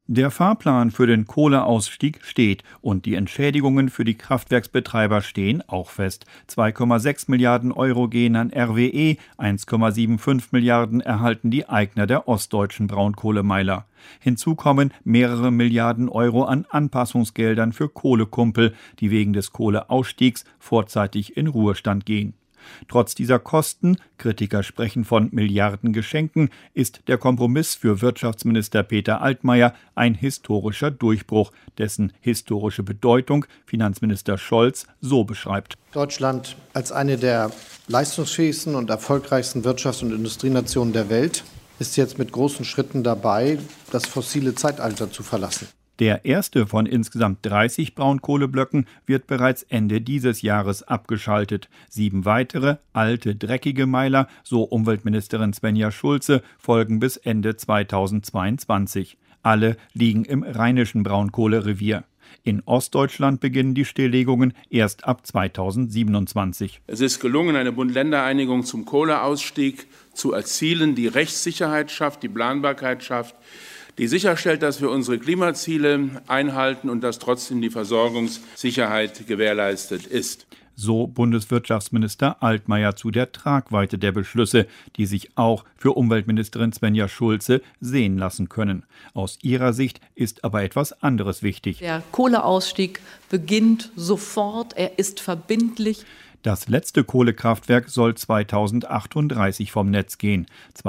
Der Fahrplan für den Kohleausstieg steht und die Entschädigungen für die Kraftwerksbetreiber stehen auch fest. 2,6 Milliarden Euro gehen an RWE, 1,75 Milliarden erhalten die Eigner der ostdeutschen Braunkohlemeiler. Hinzu kommen mehrere Milliarden Euro an Anpassungsgeldern für Kohlekumpel, die wegen des Kohleausstiegs vorzeitig in Ruhestand gehen. Trotz dieser Kosten, Kritiker sprechen von Milliardengeschenken, ist der Kompromiss für Wirtschaftsminister Peter Altmaier ein historischer Durchbruch, dessen historische Bedeutung Finanzminister Scholz so beschreibt. Deutschland als eine der leistungsfähigsten und erfolgreichsten Wirtschafts- und Industrienationen der Welt ist jetzt mit großen Schritten dabei, das fossile Zeitalter zu verlassen. Der erste von insgesamt 30 Braunkohleblöcken wird bereits Ende dieses Jahres abgeschaltet. 7 weitere, alte, dreckige Meiler, so Umweltministerin Svenja Schulze, folgen bis Ende 2022. Alle liegen im rheinischen Braunkohlerevier. In Ostdeutschland beginnen die Stilllegungen erst ab 2027. Es ist gelungen, eine Bund-Länder-Einigung zum Kohleausstieg zu erzielen, die Rechtssicherheit schafft, die Planbarkeit schafft, die sicherstellt, dass wir unsere Klimaziele einhalten und dass trotzdem die Versorgungssicherheit gewährleistet ist. So Bundeswirtschaftsminister Altmaier zu der Tragweite der Beschlüsse, die sich auch für Umweltministerin Svenja Schulze sehen lassen können. Aus ihrer Sicht ist aber etwas anderes wichtig. Der Kohleausstieg beginnt sofort, er ist verbindlich. Das letzte Kohlekraftwerk soll 2038 vom Netz gehen.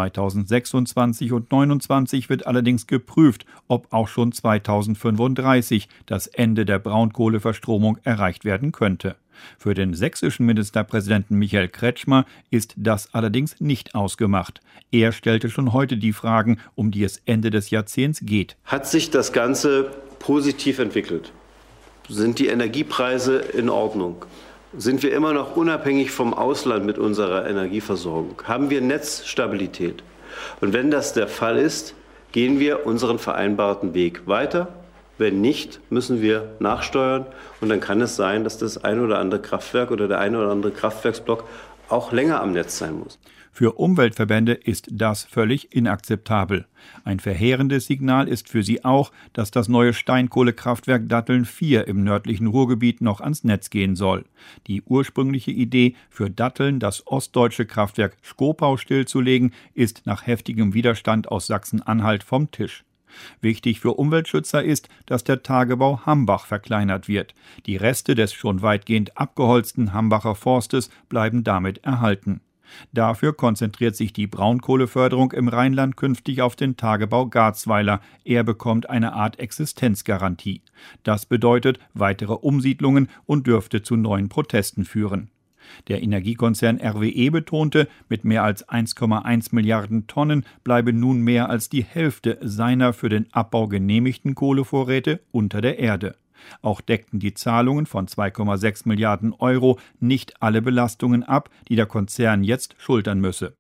2026 und 2029 wird allerdings geprüft, ob auch schon 2035 das Ende der Braunkohleverstromung erreicht werden könnte. Für den sächsischen Ministerpräsidenten Michael Kretschmer ist das allerdings nicht ausgemacht. Er stellte schon heute die Fragen, um die es Ende des Jahrzehnts geht. Hat sich das Ganze positiv entwickelt? Sind die Energiepreise in Ordnung? Sind wir immer noch unabhängig vom Ausland mit unserer Energieversorgung? Haben wir Netzstabilität? Und wenn das der Fall ist, gehen wir unseren vereinbarten Weg weiter. Wenn nicht, müssen wir nachsteuern. Und dann kann es sein, dass das ein oder andere Kraftwerk oder der ein oder andere Kraftwerksblock auch länger am Netz sein muss. Für Umweltverbände ist das völlig inakzeptabel. Ein verheerendes Signal ist für sie auch, dass das neue Steinkohlekraftwerk Datteln 4 im nördlichen Ruhrgebiet noch ans Netz gehen soll. Die ursprüngliche Idee, für Datteln das ostdeutsche Kraftwerk Schkopau stillzulegen, ist nach heftigem Widerstand aus Sachsen-Anhalt vom Tisch. Wichtig für Umweltschützer ist, dass der Tagebau Hambach verkleinert wird. Die Reste des schon weitgehend abgeholzten Hambacher Forstes bleiben damit erhalten. Dafür konzentriert sich die Braunkohleförderung im Rheinland künftig auf den Tagebau Garzweiler. Er bekommt eine Art Existenzgarantie. Das bedeutet weitere Umsiedlungen und dürfte zu neuen Protesten führen. Der Energiekonzern RWE betonte, mit mehr als 1,1 Milliarden Tonnen bleibe nun mehr als die Hälfte seiner für den Abbau genehmigten Kohlevorräte unter der Erde. Auch deckten die Zahlungen von 2,6 Milliarden Euro nicht alle Belastungen ab, die der Konzern jetzt schultern müsse.